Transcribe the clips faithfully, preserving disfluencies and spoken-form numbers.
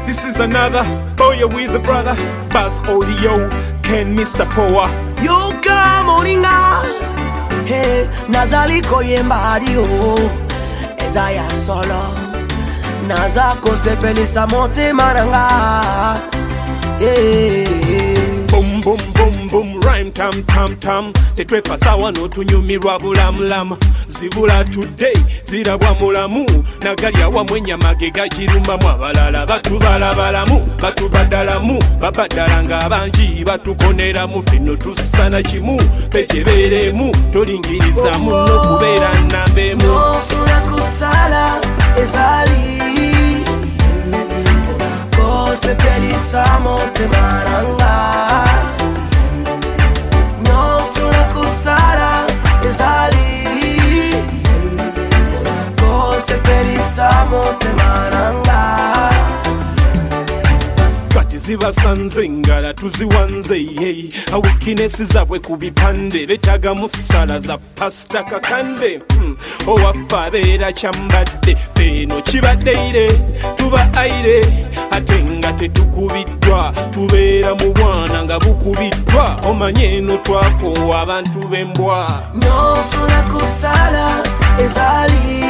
This is another boy with a brother. Buzz Audio, Ken Mister Power. You come moninga. Hey, nazali koyemba adio. Ezaya solo. Nazako sepelisa motema nanga. Hey. Boom boom boom boom rhyme tam tam tam. Tetwepa sawa no tunyumirwa bulamulam. Zibula today zirabwa mulamu. Nagalya wa mwenya magega jirumba mwabalala. Batu balabalamu batu badalamu. Babadalanga abanji batukonera mu fino tusana kimu. Pecheberemu tolingiriza muno kubeera nambemu. Nosura kusala ezali. Se pelisa motema nanga. Nyosura kusala ezali. Se pelisa motema nanga. Kati ziba sanze ngala tuziwanze hey. A weakness zabwe kubipande betaga musala za pasta kakande hmm. Owafabera chambadde feno kibaddeire tuba aire atenga tetukubiddwa tubeera mu bwana nga bukubiddwa omanye eno twako abantu b'embwa. Nyosura kusala ezali.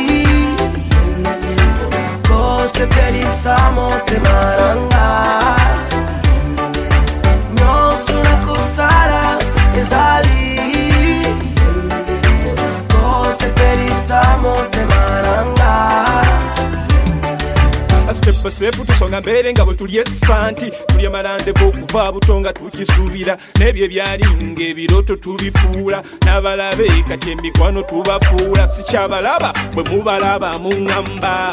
Se pelisa motema nanga. Nyosura kusala ezali. Se pelisa motema nanga. Step by step tusonga mbere nga bwe tulye santi tulya marandevu okuva butonga tukisuubira n'ebyo ebyalinga ebiroto tubifuula n'abalabe kati emikwano tubafuula sikyabalaba bwe mubalaba muŋŋamba.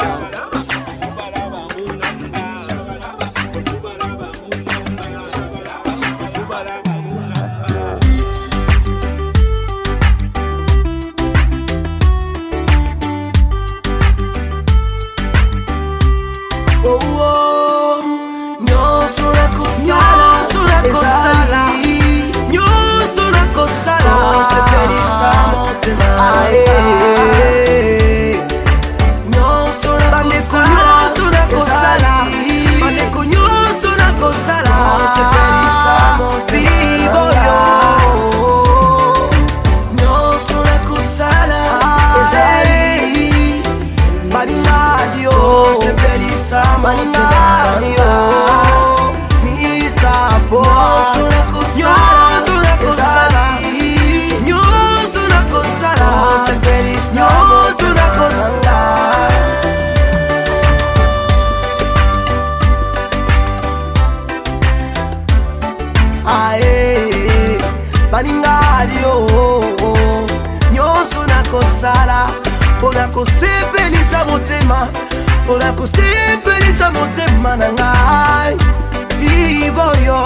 Baningadio nyonso nakosala pona kosepelisa motema pona kosepelisa motema na ngai iboyo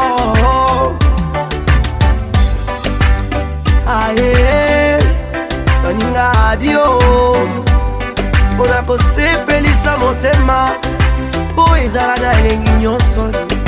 aye baningadio pona kosepelisa motema po ezala na elengi nyonso.